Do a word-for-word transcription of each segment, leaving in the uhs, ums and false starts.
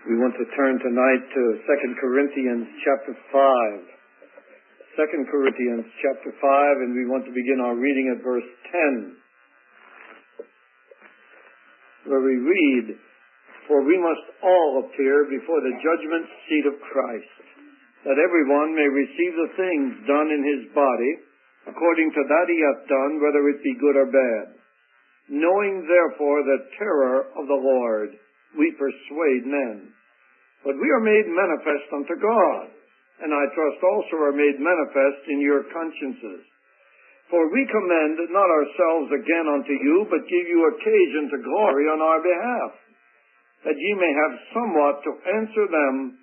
We want to turn tonight to Second Corinthians chapter five. Second Corinthians chapter five, and we want to begin our reading at verse ten, where we read, "For we must all appear before the judgment seat of Christ, that everyone may receive the things done in his body, according to that he hath done, whether it be good or bad. Knowing therefore the terror of the Lord, we persuade men. But we are made manifest unto God, and I trust also are made manifest in your consciences. For we commend not ourselves again unto you, but give you occasion to glory on our behalf, that ye may have somewhat to answer them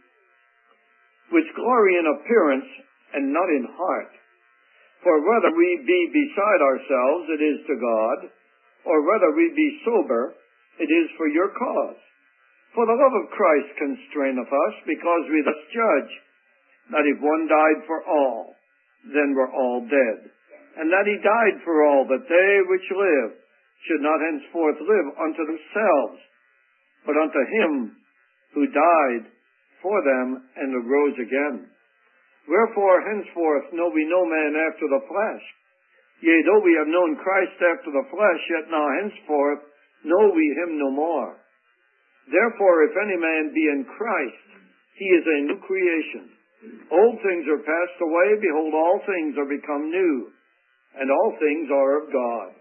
which glory in appearance, and not in heart. For whether we be beside ourselves, it is to God, or whether we be sober, it is for your cause. For the love of Christ constraineth us, because we thus judge, that if one died for all, then were all dead. And that he died for all, that they which live should not henceforth live unto themselves, but unto him who died for them and arose again. Wherefore henceforth know we no man after the flesh. Yea, though we have known Christ after the flesh, yet now henceforth know we him no more. Therefore, if any man be in Christ, he is a new creation. Old things are passed away, behold, all things are become new, and all things are of God,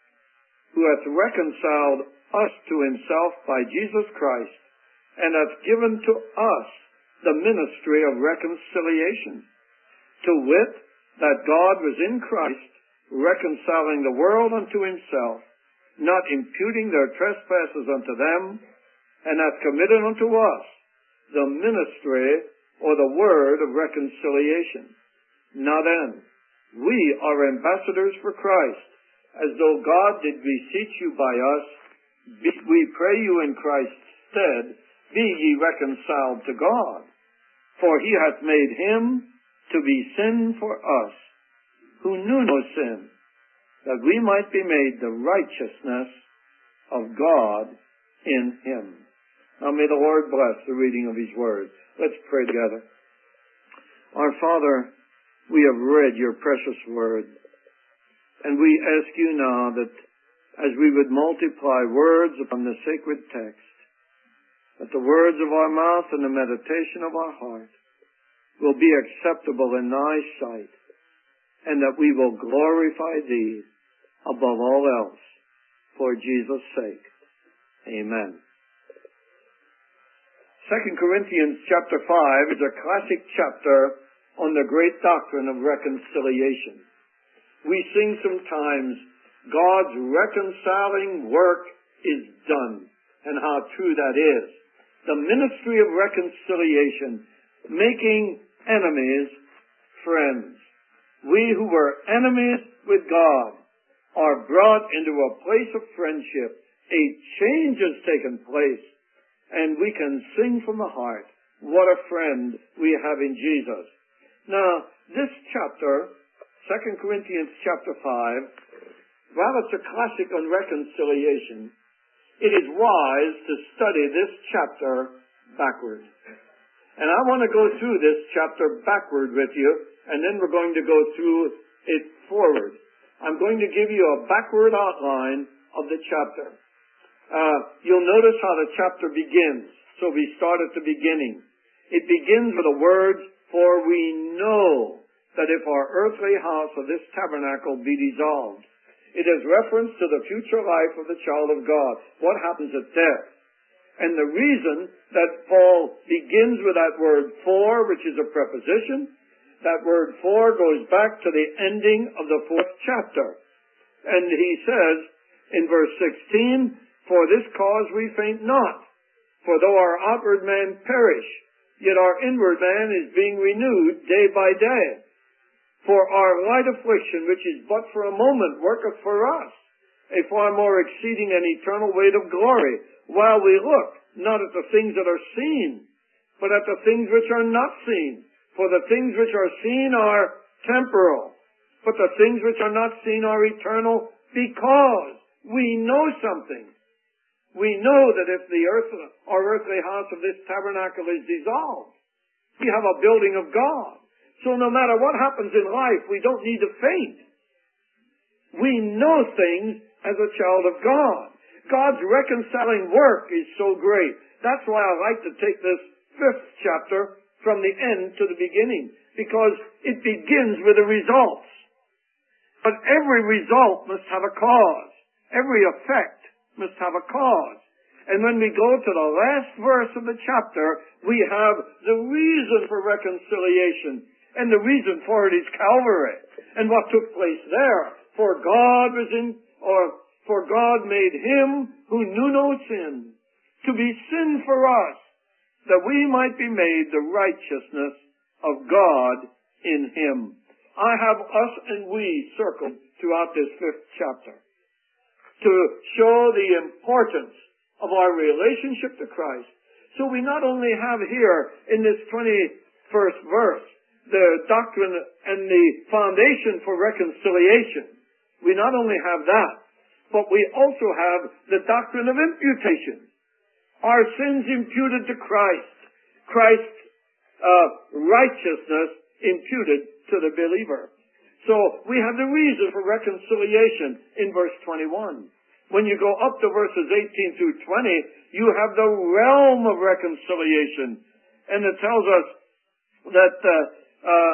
who hath reconciled us to himself by Jesus Christ, and hath given to us the ministry of reconciliation, to wit, that God was in Christ, reconciling the world unto himself, not imputing their trespasses unto them, and hath committed unto us the ministry or the word of reconciliation. Now then, we are ambassadors for Christ, as though God did beseech you by us. Be, we pray you in Christ's stead, be ye reconciled to God. For he hath made him to be sin for us, who knew no sin, that we might be made the righteousness of God in him." Now may the Lord bless the reading of his word. Let's pray together. Our Father, we have read your precious word, and we ask you now that as we would multiply words upon the sacred text, that the words of our mouth and the meditation of our heart will be acceptable in thy sight, and that we will glorify thee above all else, for Jesus' sake. Amen. Second Corinthians chapter five is a classic chapter on the great doctrine of reconciliation. We sing sometimes, God's reconciling work is done, and how true that is. The ministry of reconciliation, making enemies friends. We who were enemies with God are brought into a place of friendship. A change has taken place, and we can sing from the heart, what a friend we have in Jesus. Now, this chapter, Second Corinthians chapter five, while it's a classic on reconciliation, it is wise to study this chapter backward. And I want to go through this chapter backward with you, and then we're going to go through it forward. I'm going to give you a backward outline of the chapter. Uh, you'll notice how the chapter begins. So we start at the beginning. It begins with the words, "For we know that if our earthly house of this tabernacle be dissolved," it is reference to the future life of the child of God. What happens at death? And the reason that Paul begins with that word "for," which is a preposition, that word "for" goes back to the ending of the fourth chapter. And he says in verse sixteen, "For this cause we faint not. For though our outward man perish, yet our inward man is being renewed day by day. For our light affliction, which is but for a moment, worketh for us a far more exceeding and eternal weight of glory, while we look not at the things that are seen, but at the things which are not seen. For the things which are seen are temporal, but the things which are not seen are eternal, because we know something. We know that if the earth, our earthly house of this tabernacle is dissolved, we have a building of God. So no matter what happens in life, we don't need to faint. We know things as a child of God. God's reconciling work is so great. That's why I like to take this fifth chapter from the end to the beginning, because it begins with the results. But every result must have a cause. Every effect must have a cause. And when we go to the last verse of the chapter, we have the reason for reconciliation. And the reason for it is Calvary. And what took place there. For God was in, or for God made him who knew no sin to be sin for us, that we might be made the righteousness of God in him. I have us and we circled throughout this fifth chapter to show the importance of our relationship to Christ. So we not only have here in this twenty-first verse the doctrine and the foundation for reconciliation. We not only have that, but we also have the doctrine of imputation. Our sins imputed to Christ. Christ's uh, righteousness imputed to the believer. So we have the reason for reconciliation in verse twenty-one. When you go up to verses eighteen through twenty, you have the realm of reconciliation. And it tells us that uh, uh,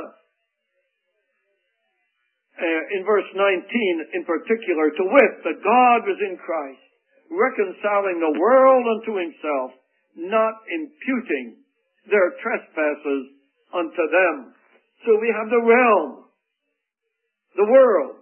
uh, in verse nineteen in particular, to wit, that God was in Christ, reconciling the world unto himself, not imputing their trespasses unto them. So we have the realm, the world,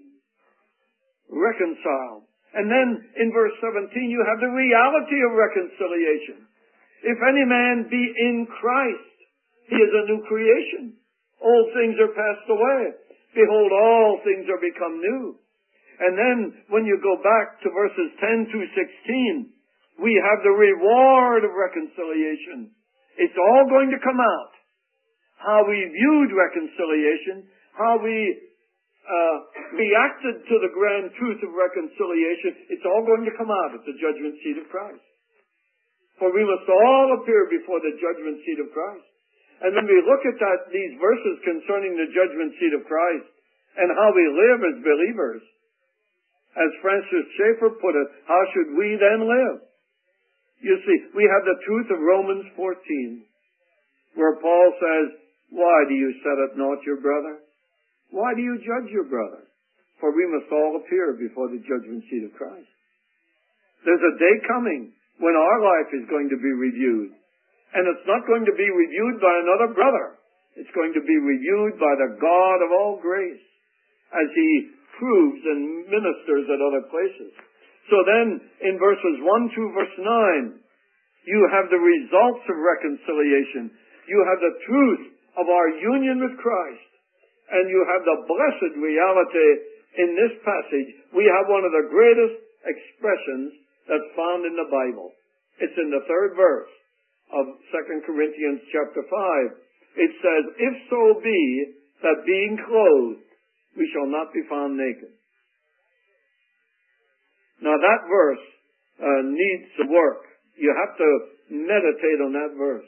reconciled. And then in verse seventeen, you have the reality of reconciliation. If any man be in Christ, he is a new creation. Old things are passed away. Behold, all things are become new. And then when you go back to verses ten through sixteen, we have the reward of reconciliation. It's all going to come out. How we viewed reconciliation, how we uh, reacted to the grand truth of reconciliation, it's all going to come out at the judgment seat of Christ. For we must all appear before the judgment seat of Christ. And when we look at that, these verses concerning the judgment seat of Christ and how we live as believers, as Francis Schaeffer put it, how should we then live? You see, we have the truth of Romans fourteen, where Paul says, why do you set at naught your brother? Why do you judge your brother? For we must all appear before the judgment seat of Christ. There's a day coming when our life is going to be reviewed. And it's not going to be reviewed by another brother. It's going to be reviewed by the God of all grace, as he proves and ministers at other places. So then, in verses one through verse nine, you have the results of reconciliation. You have the truth of our union with Christ. And you have the blessed reality in this passage. We have one of the greatest expressions that's found in the Bible. It's in the third verse of Second Corinthians chapter five. It says, if so be that being clothed, we shall not be found naked. Now that verse uh, needs some work. You have to meditate on that verse.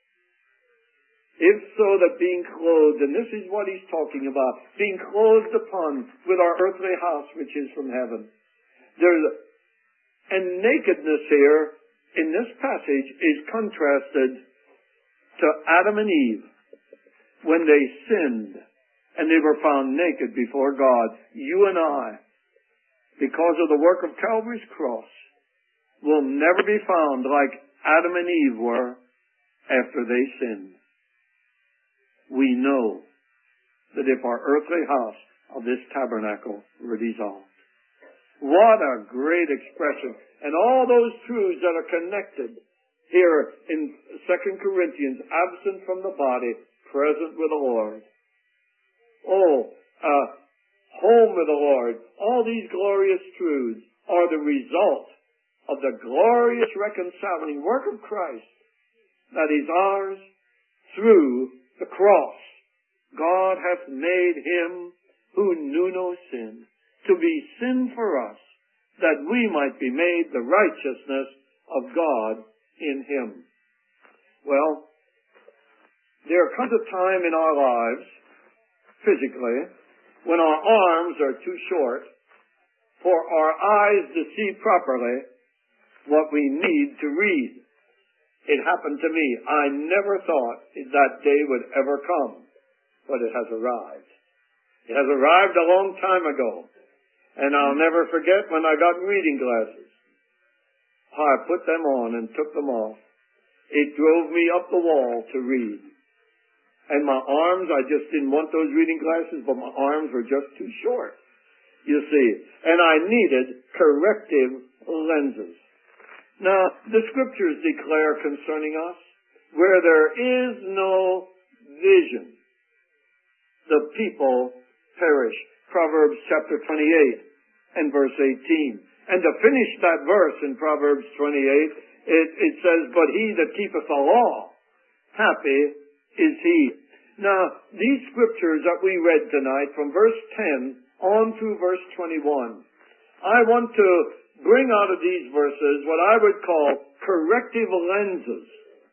If so that being clothed, and this is what he's talking about, being clothed upon with our earthly house which is from heaven. There's a, and nakedness here in this passage is contrasted to Adam and Eve when they sinned and they were found naked before God. You and I, because of the work of Calvary's cross, will never be found like Adam and Eve were after they sinned. We know that if our earthly house of this tabernacle were dissolved. What a great expression. And all those truths that are connected here in Second Corinthians, absent from the body, present with the Lord. Oh, uh, home with the Lord. All these glorious truths are the result of the glorious reconciling work of Christ that is ours through the cross. God hath made him who knew no sin to be sin for us, that we might be made the righteousness of God in him. Well, there comes a time in our lives, physically, when our arms are too short for our eyes to see properly what we need to read. It happened to me. I never thought that day would ever come, but it has arrived. It has arrived a long time ago, and I'll never forget when I got reading glasses. I put them on and took them off. It drove me up the wall to read. And my arms, I just didn't want those reading glasses, but my arms were just too short, you see. And I needed corrective lenses. Now, the scriptures declare concerning us, where there is no vision, the people perish. Proverbs chapter twenty-eight and verse eighteen. And to finish that verse in Proverbs twenty-eight, it, it says, but he that keepeth the law, happy is he. Now, these scriptures that we read tonight from verse ten on through verse twenty-one, I want to bring out of these verses what I would call corrective lenses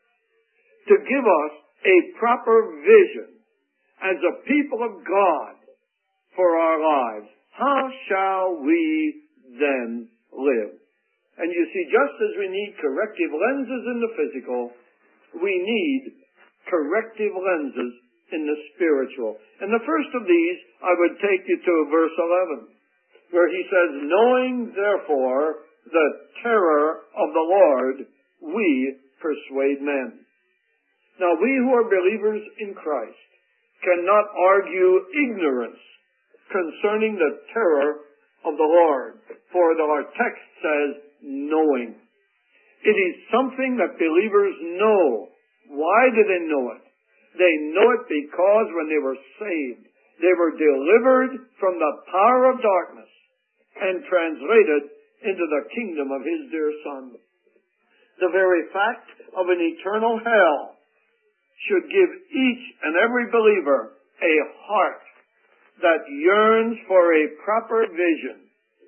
to give us a proper vision as a people of God for our lives. How shall we then live? And you see, just as we need corrective lenses in the physical, we need corrective lenses in the spiritual. And the first of these, I would take you to verse eleven, where he says, knowing therefore the terror of the Lord, we persuade men. Now, we who are believers in Christ cannot argue ignorance concerning the terror of the Lord, for our text says, knowing. It is something that believers know. Why do they know it? They know it because when they were saved, they were delivered from the power of darkness and translated into the kingdom of his dear Son. The very fact of an eternal hell should give each and every believer a heart that yearns for a proper vision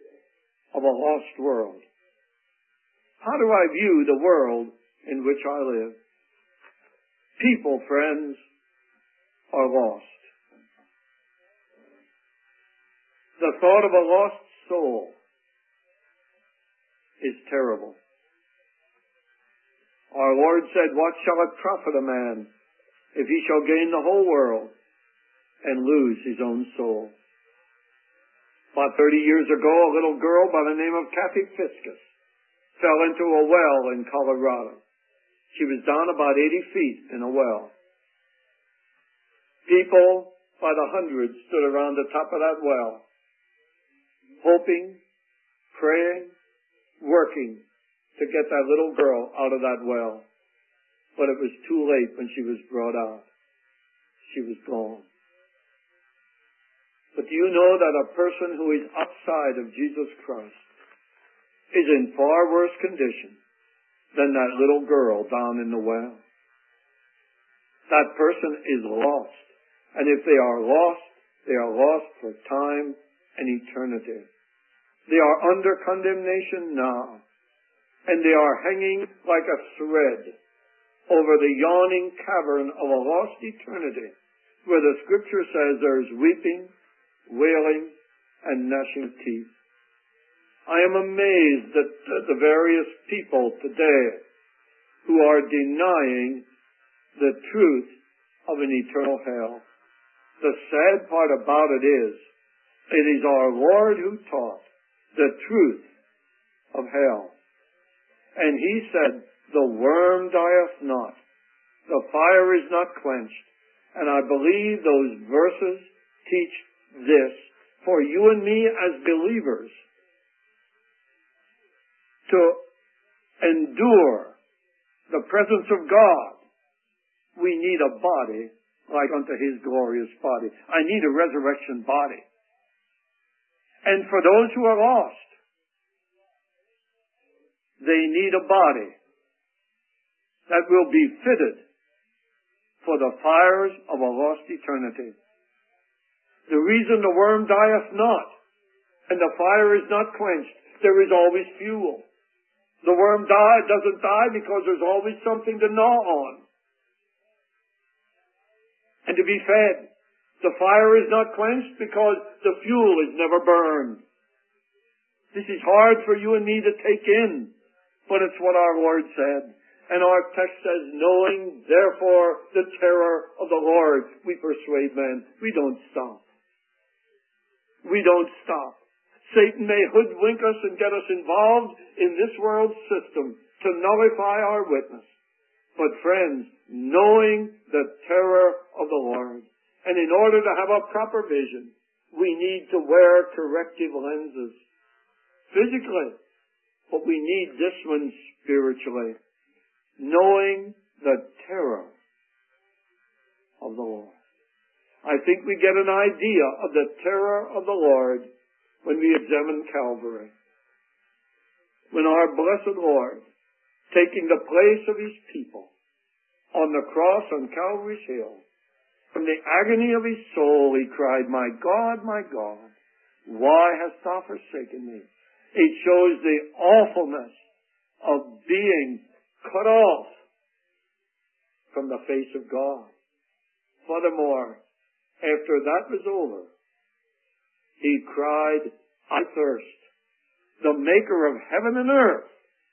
of a lost world. How do I view the world in which I live? People, friends, are lost. The thought of a lost soul is terrible. Our Lord said, what shall it profit a man if he shall gain the whole world and lose his own soul? About thirty years ago, a little girl by the name of Kathy Fiskus fell into a well in Colorado. She was down about eighty feet in a well. People by the hundreds stood around the top of that well, hoping, praying, working to get that little girl out of that well. But it was too late when she was brought out. She was gone. But do you know that a person who is outside of Jesus Christ is in far worse condition than that little girl down in the well? That person is lost. And if they are lost, they are lost for time and eternity. They are under condemnation now. And they are hanging like a thread over the yawning cavern of a lost eternity, where the scripture says there is weeping, wailing, and gnashing teeth. I am amazed at the various people today who are denying the truth of an eternal hell. The sad part about it is, it is our Lord who taught the truth of hell. And he said, the worm dieth not, the fire is not quenched. And I believe those verses teach this for you and me as believers, to endure the presence of God. We need a body like unto his glorious body. I need a resurrection body. And for those who are lost, they need a body that will be fitted for the fires of a lost eternity. The reason the worm dieth not and the fire is not quenched there is always fuel. The worm die, doesn't die because there's always something to gnaw on and to be fed. The fire is not quenched because the fuel is never burned. This is hard for you and me to take in, but it's what our Lord said. And our text says, knowing therefore the terror of the Lord, we persuade men. We don't stop. We don't stop. Satan may hoodwink us and get us involved in this world's system to nullify our witness. But friends, knowing the terror of the Lord, and in order to have a proper vision, we need to wear corrective lenses. Physically, but we need this one spiritually. Knowing the terror of the Lord. I think we get an idea of the terror of the Lord when we examine Calvary. When our blessed Lord, taking the place of His people on the cross on Calvary's hill, from the agony of His soul, He cried, my God, my God, why hast thou forsaken me? It shows the awfulness of being cut off from the face of God. Furthermore, after that was over, He cried, I thirst. The maker of heaven and earth,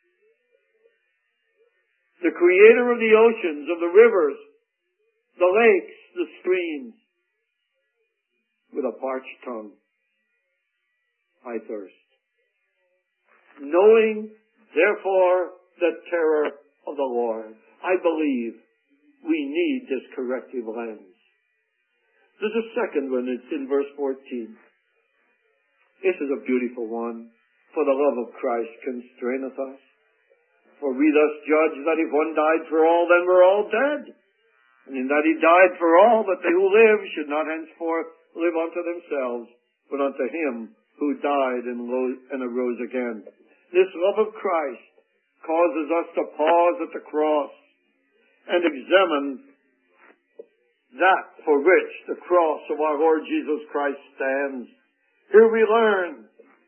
the creator of the oceans, of the rivers, the lakes, the streams, with a parched tongue, I thirst. Knowing, therefore, the terror of the Lord, I believe we need this corrective lens. There's a second one. It's in verse fourteen. This is a beautiful one. For the love of Christ constraineth us. For we thus judge that if one died for all, then we're all dead. And in that He died for all, that they who live should not henceforth live unto themselves, but unto Him who died and, lo- and arose again. This love of Christ causes us to pause at the cross and examine that for which the cross of our Lord Jesus Christ stands. Here we learn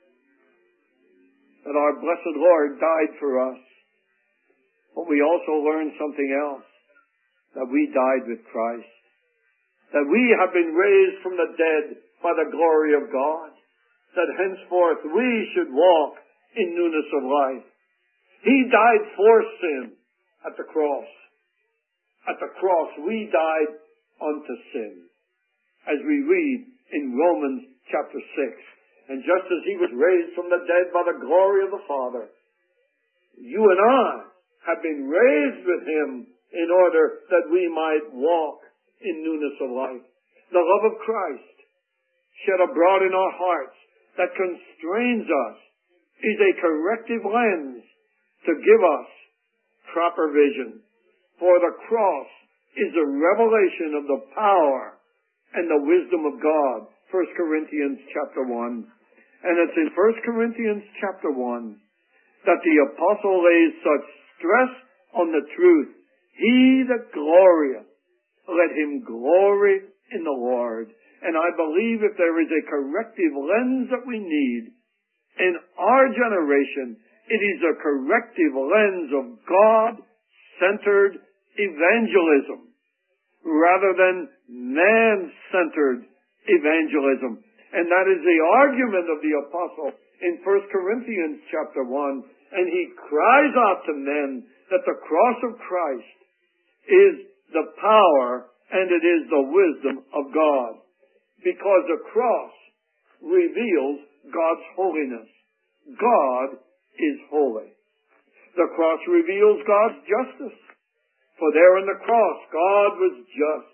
that our blessed Lord died for us. But we also learn something else, that we died with Christ. That we have been raised from the dead by the glory of God. That henceforth we should walk in newness of life. He died for sin at the cross. At the cross we died unto sin. As we read in Romans chapter six. And just as He was raised from the dead by the glory of the Father, you and I have been raised with Him in order that we might walk in newness of life. The love of Christ shed abroad in our hearts that constrains us is a corrective lens to give us proper vision. For the cross is a revelation of the power and the wisdom of God. First Corinthians chapter one. And it's in First Corinthians chapter one that the apostle lays such stress on the truth. He that glorieth, let him glory in the Lord. And I believe if there is a corrective lens that we need in our generation, it is a corrective lens of God-centered evangelism rather than man-centered evangelism. And that is the argument of the apostle in First Corinthians chapter one. And he cries out to men that the cross of Christ is the power and it is the wisdom of God. Because the cross reveals God's holiness. God is holy. The cross reveals God's justice. For there on the cross, God was just.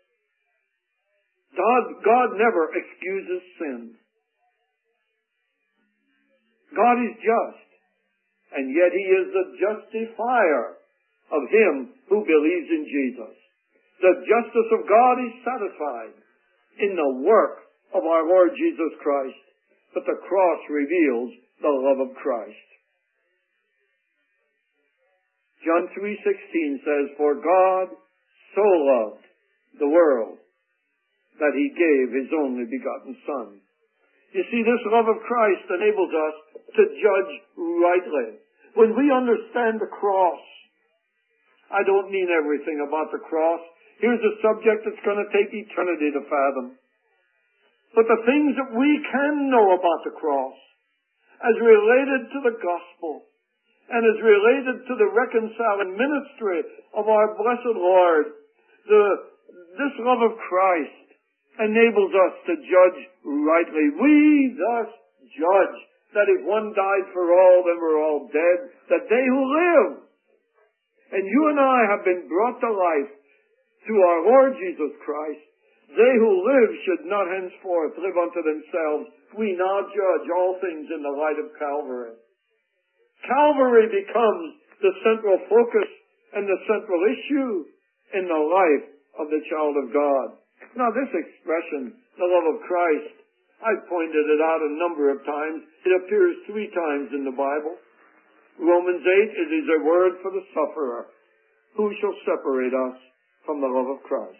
God, God never excuses sin. God is just. And yet He is the justifier of him who believes in Jesus. The justice of God is satisfied in the work of our Lord Jesus Christ. But the cross reveals the love of Christ. John three sixteen says, For God so loved the world that He gave His only begotten Son. You see, this love of Christ enables us to judge rightly. When we understand the cross, I don't mean everything about the cross. Here's a subject that's going to take eternity to fathom. But the things that we can know about the cross, as related to the gospel, and as related to the reconciling ministry of our blessed Lord, the, this love of Christ enables us to judge rightly. We thus judge that if one died for all, then we're all dead, that they who live, and you and I have been brought to life through our Lord Jesus Christ, they who live should not henceforth live unto themselves. We now judge all things in the light of Calvary. Calvary becomes the central focus and the central issue in the life of the child of God. Now this expression, the love of Christ, I've pointed it out a number of times. It appears three times in the Bible. Romans eight, it is a word for the sufferer. Who shall separate us from the love of Christ?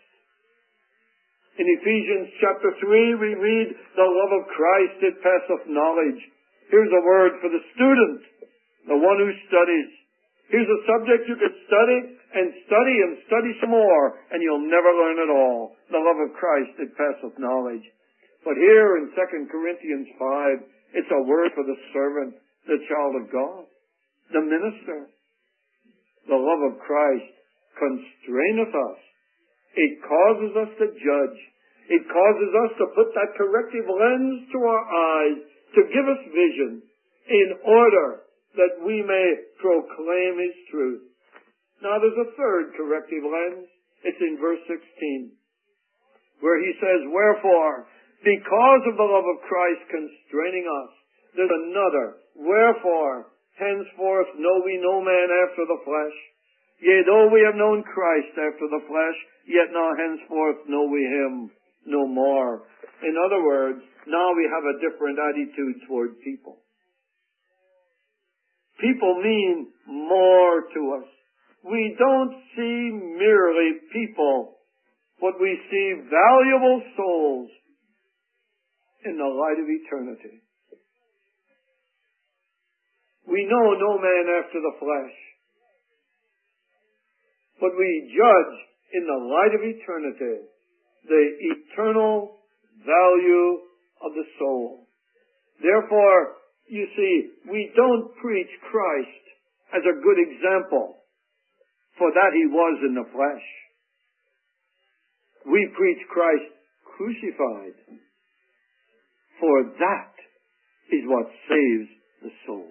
In Ephesians chapter three, we read, the love of Christ, it passeth knowledge. Here's a word for the student, the one who studies. Here's a subject you can study and study and study some more, and you'll never learn it all. The love of Christ, it passeth knowledge. But here in Second Corinthians five, it's a word for the servant, the child of God, the minister. The love of Christ constraineth us. It causes us to judge. It causes us to put that corrective lens to our eyes to give us vision in order that we may proclaim His truth. Now there's a third corrective lens. It's in verse sixteen, where he says, wherefore, because of the love of Christ constraining us, there's another. Wherefore, henceforth know we no man after the flesh. Yea, though we have known Christ after the flesh, yet now henceforth know we Him no more. In other words, now we have a different attitude toward people. People mean more to us. We don't see merely people, but we see valuable souls in the light of eternity. We know no man after the flesh, but we judge in the light of eternity the eternal value of the soul. Therefore, you see, we don't preach Christ as a good example, for that He was in the flesh. We preach Christ crucified, for that is what saves the soul.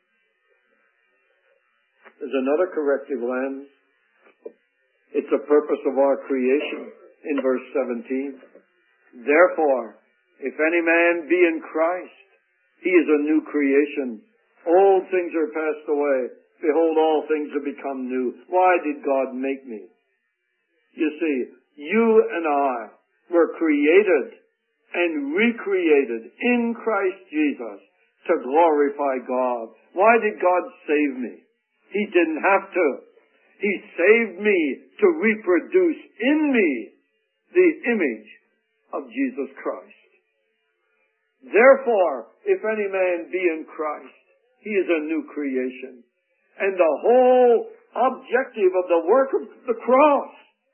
There's another corrective lens. It's the purpose of our creation in verse seventeen. Therefore, if any man be in Christ, he is a new creation. Old things are passed away. Behold, all things have become new. Why did God make me? You see, you and I were created and recreated in Christ Jesus to glorify God. Why did God save me? He didn't have to. He saved me to reproduce in me the image of Jesus Christ. Therefore, if any man be in Christ, he is a new creation. And the whole objective of the work of the cross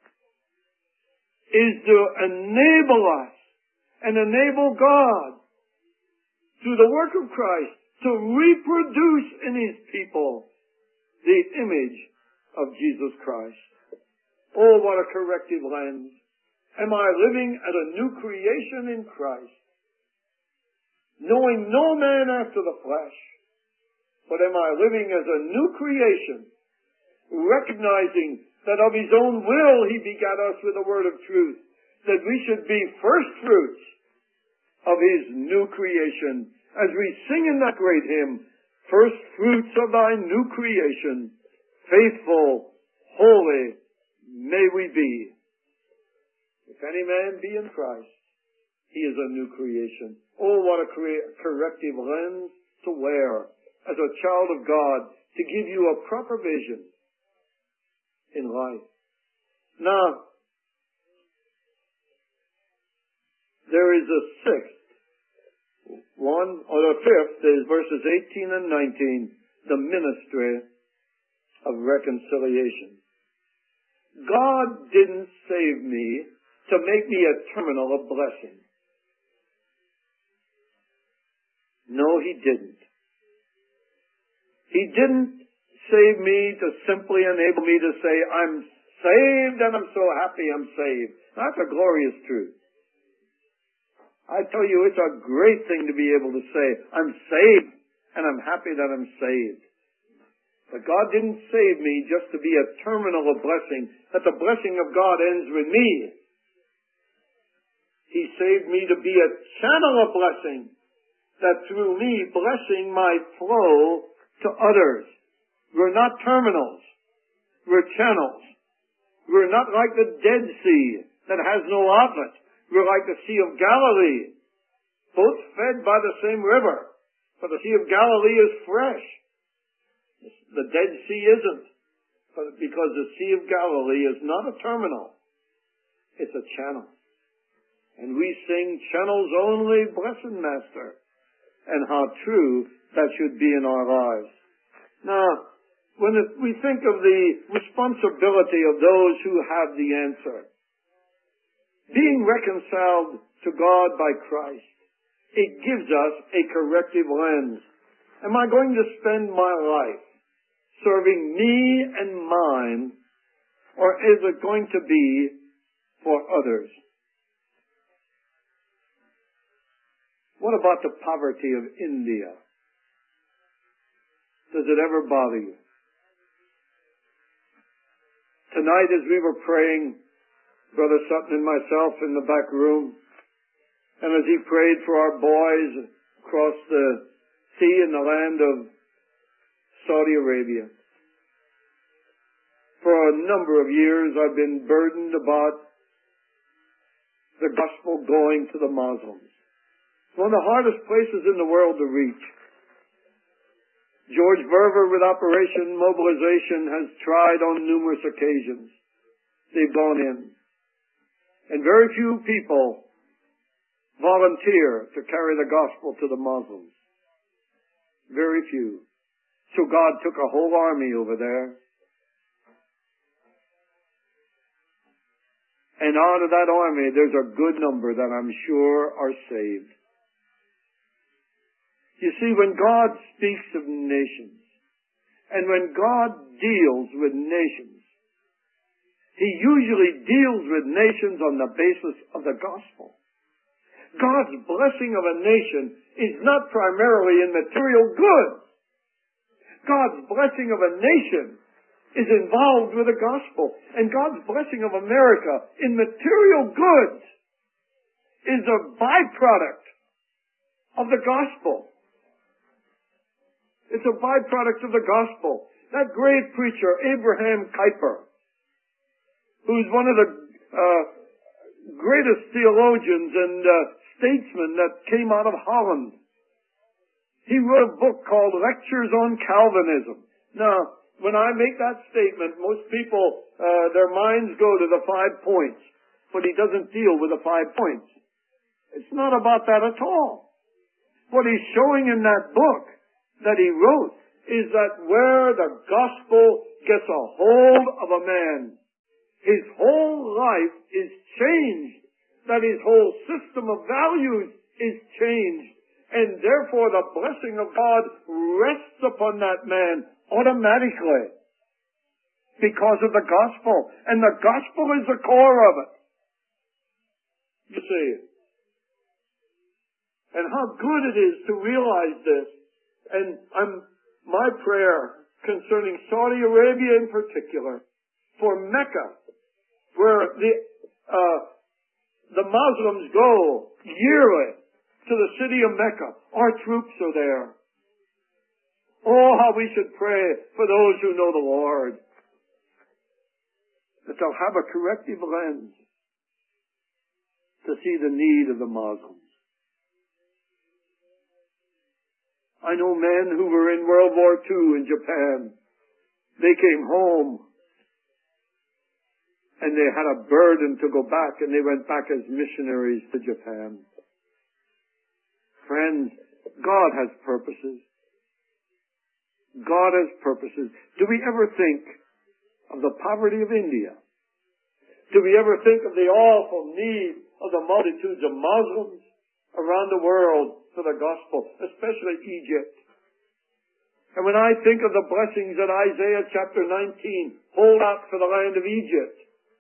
is to enable us and enable God through the work of Christ to reproduce in His people the image of Jesus Christ. Oh, what a corrective lens. Am I living as a new creation in Christ, knowing no man after the flesh, but am I living as a new creation, recognizing that of His own will He begat us with the word of truth, that we should be first fruits of His new creation, as we sing in that great hymn, first fruits of Thy new creation, faithful, holy, may we be. If any man be in Christ, he is a new creation. Oh, what a cre- corrective lens to wear as a child of God to give you a proper vision in life. Now, there is a sixth one, or the fifth is verses eighteen and nineteen, the ministry of reconciliation. God didn't save me to make me a terminal of blessing. No, He didn't. He didn't save me to simply enable me to say, I'm saved and I'm so happy I'm saved. That's a glorious truth. I tell you, it's a great thing to be able to say, I'm saved and I'm happy that I'm saved. But God didn't save me just to be a terminal of blessing, that the blessing of God ends with me. He saved me to be a channel of blessing, that through me blessing might flow to others. We're not terminals. We're channels. We're not like the Dead Sea that has no outlet. We're like the Sea of Galilee, both fed by the same river. For the Sea of Galilee is fresh. The Dead Sea isn't. But because the Sea of Galilee is not a terminal. It's a channel. And we sing, channels only, blessed Master. And how true that should be in our lives. Now, when it, we think of the responsibility of those who have the answer, being reconciled to God by Christ, it gives us a corrective lens. Am I going to spend my life serving me and mine, or is it going to be for others? What about the poverty of India? Does it ever bother you? Tonight as we were praying, Brother Sutton and myself in the back room, and as he prayed for our boys across the sea in the land of Saudi Arabia. For a number of years I've been burdened about the gospel going to the Muslims. It's one of the hardest places in the world to reach. George Verver with Operation Mobilization has tried on numerous occasions. They've gone in. And very few people volunteer to carry the gospel to the Muslims. Very few. So God took a whole army over there. And out of that army, there's a good number that I'm sure are saved. You see, when God speaks of nations, and when God deals with nations, He usually deals with nations on the basis of the gospel. God's blessing of a nation is not primarily in material goods. God's blessing of a nation is involved with the gospel. And God's blessing of America in material goods is a byproduct of the gospel. It's a byproduct of the gospel. That great preacher, Abraham Kuyper, who's one of the uh, greatest theologians and uh, statesmen that came out of Holland. He wrote a book called Lectures on Calvinism. Now, when I make that statement, most people, uh, their minds go to the five points, but he doesn't deal with the five points. It's not about that at all. What he's showing in that book that he wrote is that where the gospel gets a hold of a man, his whole life is changed, that his whole system of values is changed, and therefore the blessing of God rests upon that man automatically because of the gospel. And the gospel is the core of it. You see. And how good it is to realize this. And I'm, my prayer concerning Saudi Arabia in particular, for Mecca, where the uh, the Muslims go yearly to the city of Mecca. Our troops are there. Oh, how we should pray for those who know the Lord, that they'll have a corrective lens to see the need of the Muslims. I know men who were in World War Two in Japan. They came home and they had a burden to go back, and they went back as missionaries to Japan. Friends, God has purposes. God has purposes. Do we ever think of the poverty of India? Do we ever think of the awful need of the multitudes of Muslims around the world for the gospel, especially Egypt? And when I think of the blessings that Isaiah chapter nineteen hold out for the land of Egypt,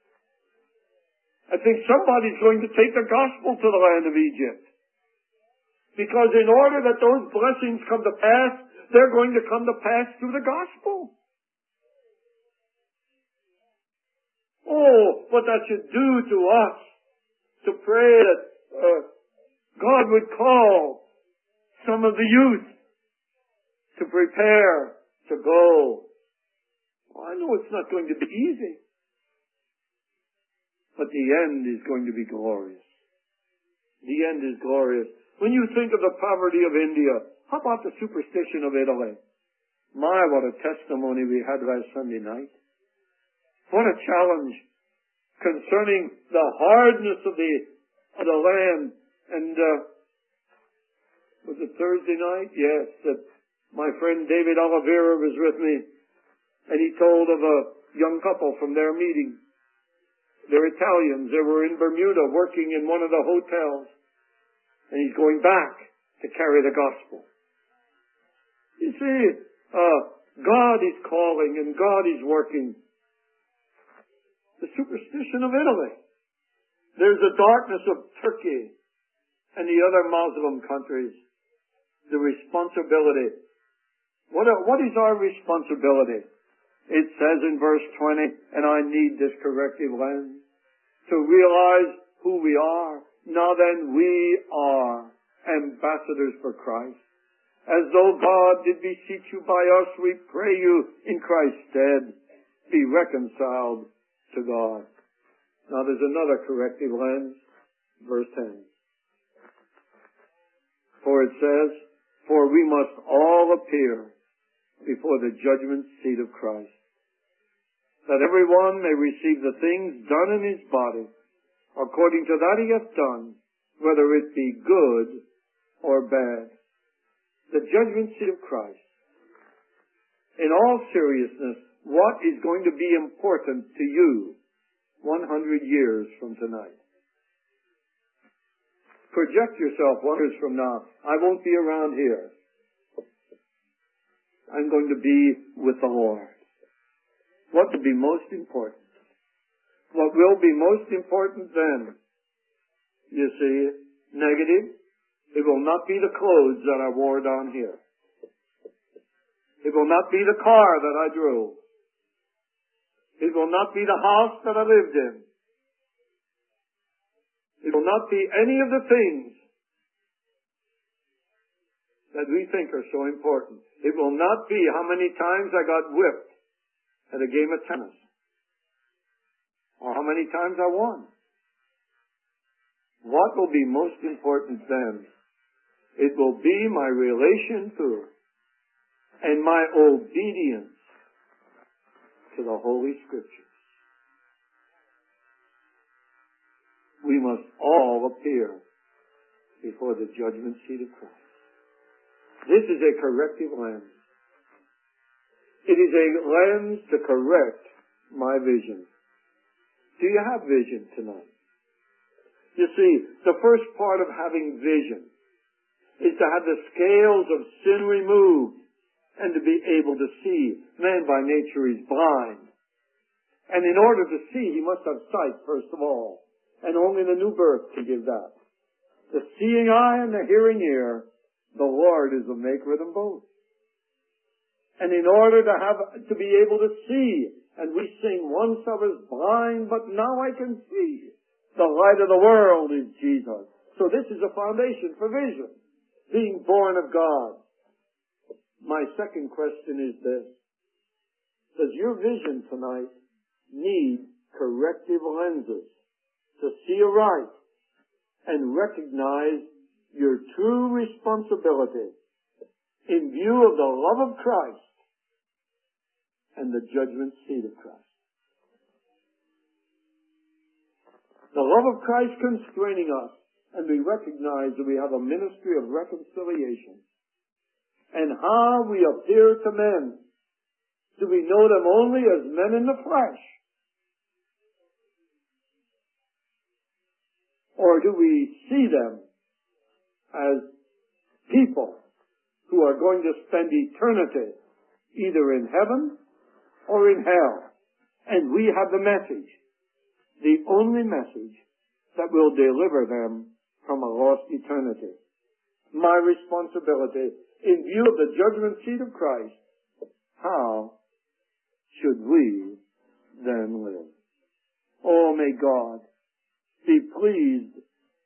I think somebody's going to take the gospel to the land of Egypt. Because in order that those blessings come to pass, they're going to come to pass through the gospel. Oh, what that should do to us, to pray that uh, God would call some of the youth to prepare to go. Well, I know it's not going to be easy, but the end is going to be glorious. The end is glorious. When you think of the poverty of India, how about the superstition of Italy? My, what a testimony we had last Sunday night. What a challenge concerning the hardness of the of the land. And uh, was it Thursday night? Yes, that my friend David Oliveira was with me, and he told of a young couple from their meeting. They're Italians. They were in Bermuda working in one of the hotels, and he's going back to carry the gospel. You see, uh, God is calling and God is working. The superstition of Italy. There's the darkness of Turkey and the other Muslim countries. The responsibility. What, are, what is our responsibility? It says in verse twenty, and I need this corrective lens, to realize who we are. Now then, we are ambassadors for Christ. As though God did beseech you by us, we pray you in Christ's stead, be reconciled to God. Now there's another corrective lens, verse ten. For it says, for we must all appear before the judgment seat of Christ, that every one may receive the things done in his body, according to that he hath done, whether it be good or bad. The judgment seat of Christ. In all seriousness, what is going to be important to you one hundred years from tonight? Project yourself one years from now. I won't be around here. I'm going to be with the Lord. What will be most important? What will be most important then? You see, negative. It will not be the clothes that I wore down here. It will not be the car that I drove. It will not be the house that I lived in. It will not be any of the things that we think are so important. It will not be how many times I got whipped at a game of tennis, or how many times I won. What will be most important then? It will be my relation to her and my obedience to the Holy Scriptures. We must all appear before the judgment seat of Christ. This is a corrective lens. It is a lens to correct my vision. Do you have vision tonight? You see, the first part of having vision is to have the scales of sin removed and to be able to see. Man by nature is blind. And in order to see, he must have sight, first of all. And only the new birth can give that. The seeing eye and the hearing ear, the Lord is the maker of them both. And in order to have, to be able to see, and we sing, once I was blind, but now I can see. The light of the world is Jesus. So this is a foundation for vision. Being born of God. My second question is this. Does your vision tonight need corrective lenses to see aright and recognize your true responsibility in view of the love of Christ and the judgment seat of Christ? The love of Christ constraining us and we recognize that we have a ministry of reconciliation. And how we appear to men. Do we know them only as men in the flesh? Or do we see them as people who are going to spend eternity either in heaven or in hell? And we have the message, the only message that will deliver them from a lost eternity. My responsibility, in view of the judgment seat of Christ, how should we then live? Oh, may God be pleased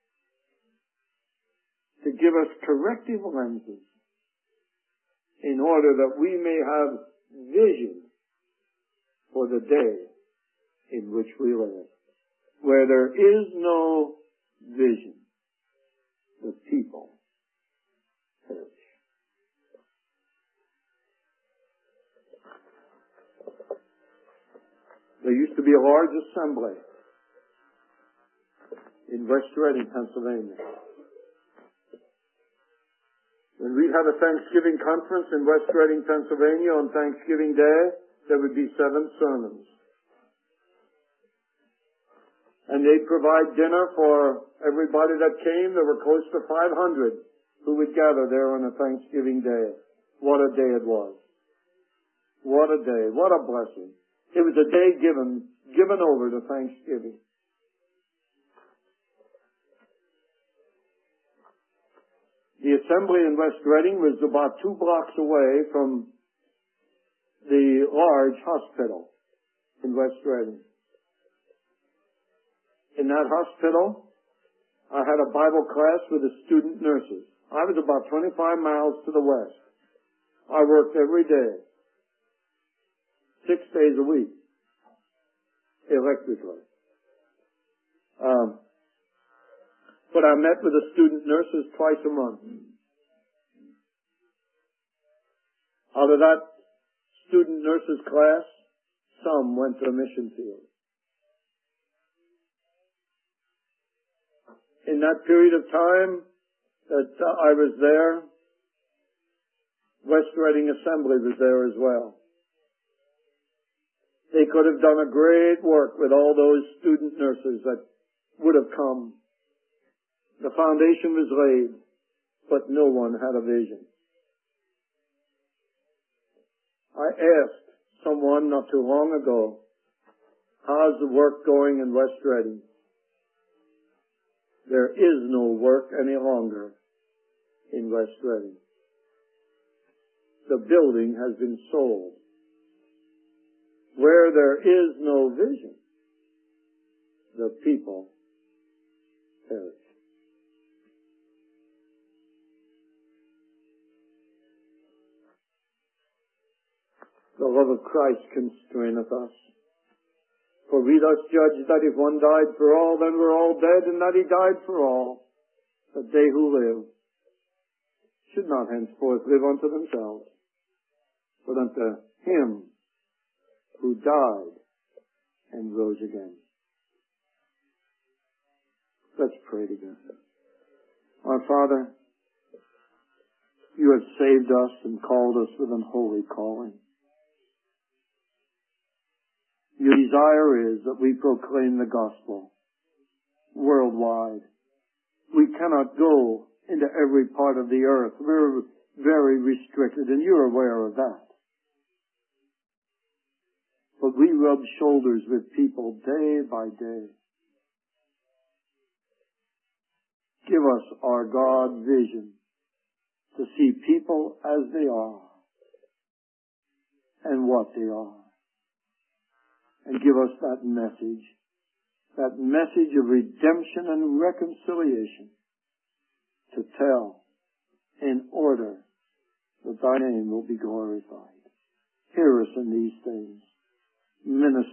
to give us corrective lenses in order that we may have vision for the day in which we live. Where there is no vision, the people perish. There used to be a large assembly in West Reading, Pennsylvania. When we had a Thanksgiving conference in West Reading, Pennsylvania on Thanksgiving Day, there would be seven sermons. And they'd provide dinner for everybody that came. There were close to five hundred who would gather there on a Thanksgiving Day. What a day it was. What a day. What a blessing. It was a day given, given over to Thanksgiving. The assembly in West Reading was about two blocks away from the large hospital in West Reading. In that hospital, I had a Bible class with the student nurses. I was about twenty-five miles to the west. I worked every day, six days a week, electrically. Um, but I met with the student nurses twice a month. Out of that student nurses class, some went to the mission field. In that period of time that uh, I was there, West Reading Assembly was there as well. They could have done a great work with all those student nurses that would have come. The foundation was laid, but no one had a vision. I asked someone not too long ago, how's the work going in West Reading? There is no work any longer in West Reading. The building has been sold. Where there is no vision, the people perish. The love of Christ constraineth us. For we thus judge that if one died for all, then we're all dead, and that he died for all, that they who live should not henceforth live unto themselves, but unto him who died and rose again. Let's pray together. Our Father, you have saved us and called us with an holy calling. Your desire is that we proclaim the gospel worldwide. We cannot go into every part of the earth. We're very restricted, and you're aware of that. But we rub shoulders with people day by day. Give us, our God, vision to see people as they are and what they are. And give us that message, that message of redemption and reconciliation to tell in order that thy name will be glorified. Hear us in these things. Minister